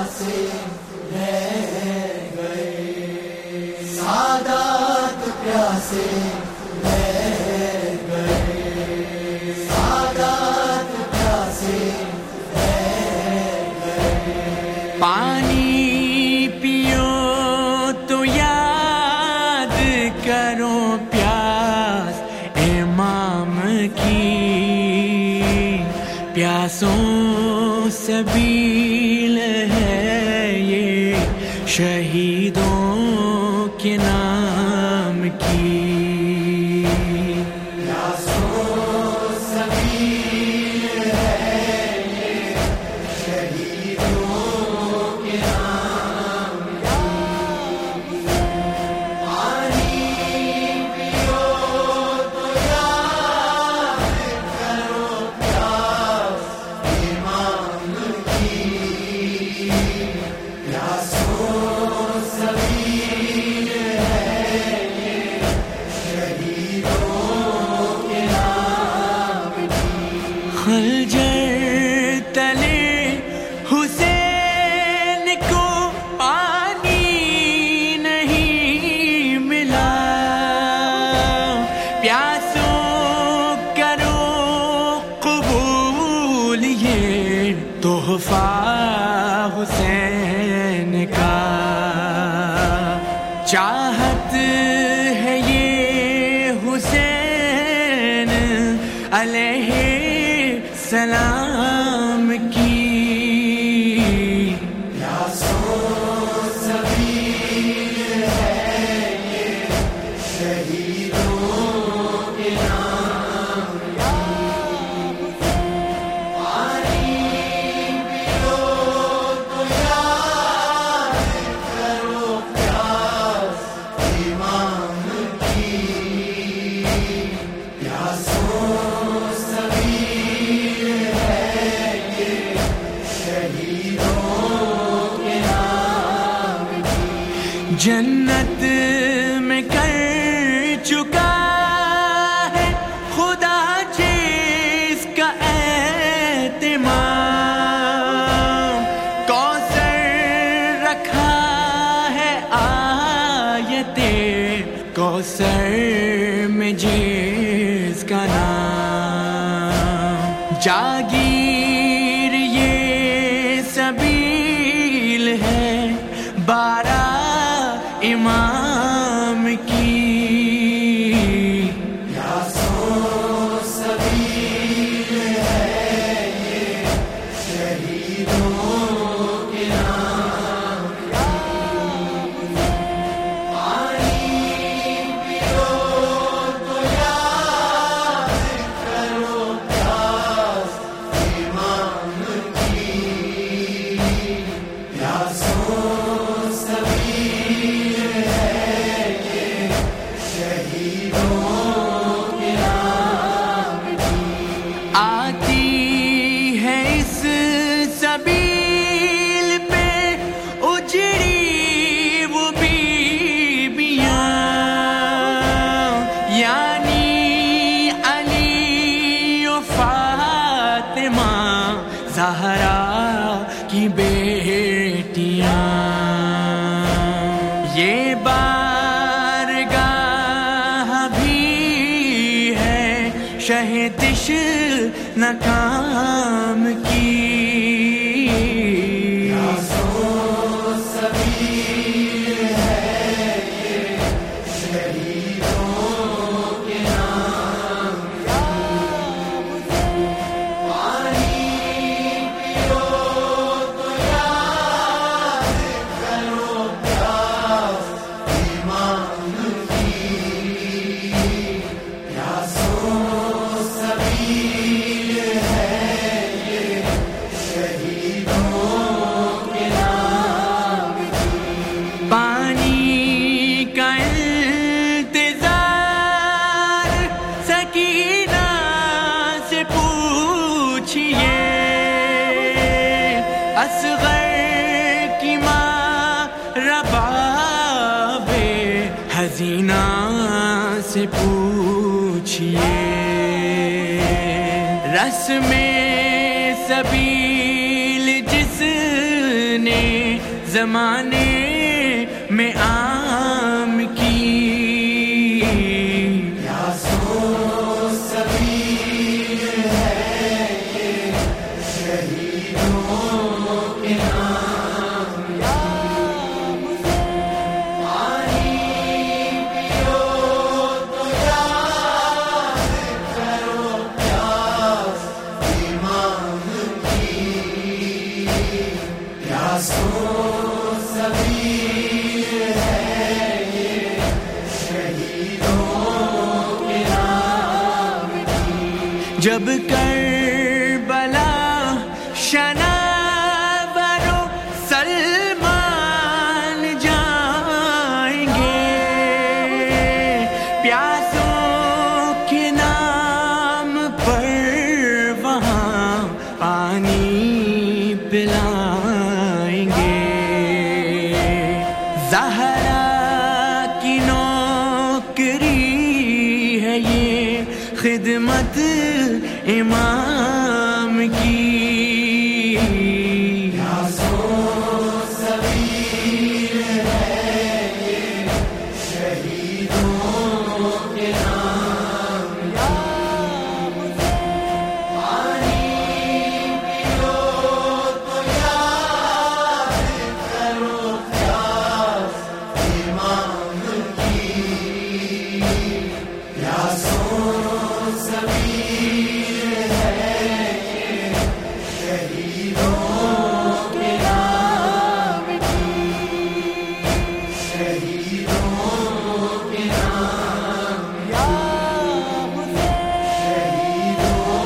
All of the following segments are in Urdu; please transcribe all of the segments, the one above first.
پیاسے رہ گئے، سادات پیاسے رہ گئے، سادات پیاسے رہ گئے۔ پانی پیو تو یاد کرو پیاس امام کی، پیاسوں سبیل ہے یہ شہیدوں کے نام کی، پیاسوں سبیل ہے یہ شہیدوں کے نام کی۔ پانی پیو تو یاد کرو پیاس امام کی، پیاسوں سبیل ہے یہ شہیدوں کے نام کی۔ خنجر تلے حسین کو پانی نہیں ملا، پیاسوں کرو قبول یہ تحفہ حسین کا، چاہت ہے یہ حسین علیہ السلام کی، پیاسوں سبیل ہے یہ شہیدوں کے نام کی۔ پانی پیو تو یاد کرو پیاس امام کی، پیاسوں سبیل ہے یہ شہیدوں کے نام کی۔ جنت میں کر چکا ہے خدا جس کا اہتمام، کوثر رکھا ہے آیت کوثر میں جس کا نام، جاگیر یہ سبیل ہے 12 امام کی، پیاسوں سبیل ہے یہ شہیدوں کے نام کی۔ پانی پیو تو یاد کرو پیاس امام کی، پیاسوں سبیل ہے یہ شہیدوں کے نام کی۔ آتی ہے اس سبیل پہ اجڑی وہ بیبیاں، یعنی علی و فاطمہ زہرا کی بیٹیاں، یہ بارگاہ بھی ہے شہدش ناکام کی، پیاسوں سبیل ہے یہ شہیدوں کے نام کی۔ پانی پیو تو یاد کرو پیاس امام کی، پیاسوں سبیل ہے یہ شہیدوں کے نام کی۔ پانی کا انتظار سکینہ سے پوچھئے، اصغر کی ماں رباب حزینہ سے پوچھئے، رسم سبیل جس نے زمانے میں عام کی. جب کربلا شناور و سلمان جائیں گے، پیاسوں کے نام پر وہاں پانی پلائیں گے. زہرا کی نوکری ہے یہ خدمت امام کی.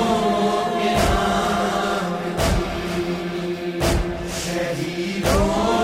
شہیدوں